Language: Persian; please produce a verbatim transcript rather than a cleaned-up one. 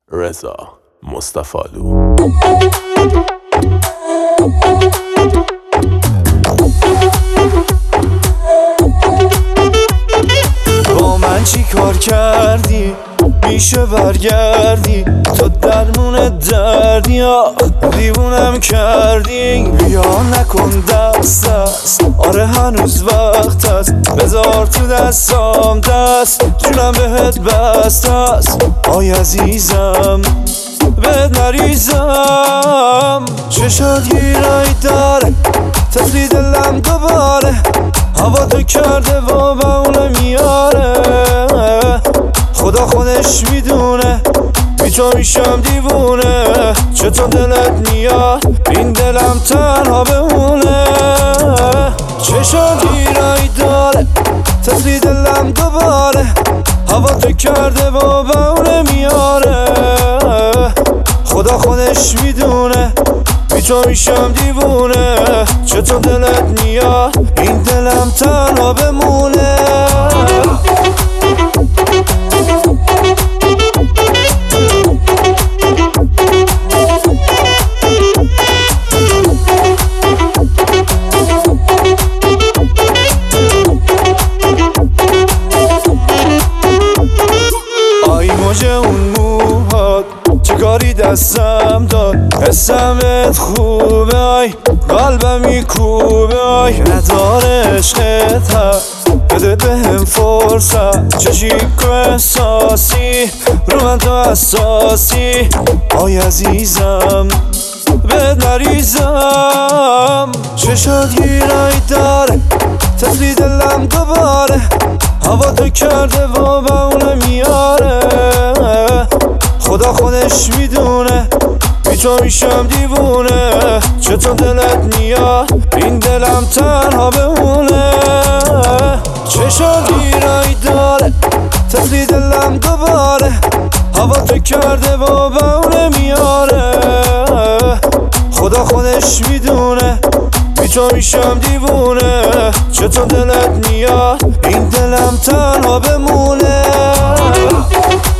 رضا مصطفالو. با من چی کار کردی؟ میشه برگردی؟ تو درمون دردی یا دیوونم کردی؟ بیا نکن دست دست، آره هنوز وقت هست، بذار تو دستام دست، جونم بهت بست است. آی عزیزم بهت نریزم، چشات گیرایی داره، تفلی دلم دوباره، هوا تو کرده و بونه میاره. خدا خودش میدونه بی تو میشم دیوونه، چطور دلت میاد این دلم تنها بمونه. چشات گیرایی داره، تفلی دلم دوباره، هوا تو کرده و بونه میاره. خدا خودش میدونه بی تو میشم دیوونه، چطور دلت میاد این دلم تنها بمونه. آی موجه اون موهات چه کاری دستم داد، حسمت خوبه، آی قلبم میکوبه، آی نداره عشقت هست، بده بهم فرصت، چشیک و احساسی رو من تو اساسی. آی عزیزم بهت نریزم، چشات گیرایی داره، تفلی دلم دوباره، هوا تو کرده و بونه میاره. خدا خودش میدونه بی تو میشم دیوونه، چطور دلت میاد این دلم تنها بمونه. چشات گیرایی داره، تفلی دلم دوباره، هوا تو کرده و بونه میاره. خدا خودش میدونه بی تو میشم دیوونه، چطور دلت میاد این دلم تنها بمونه.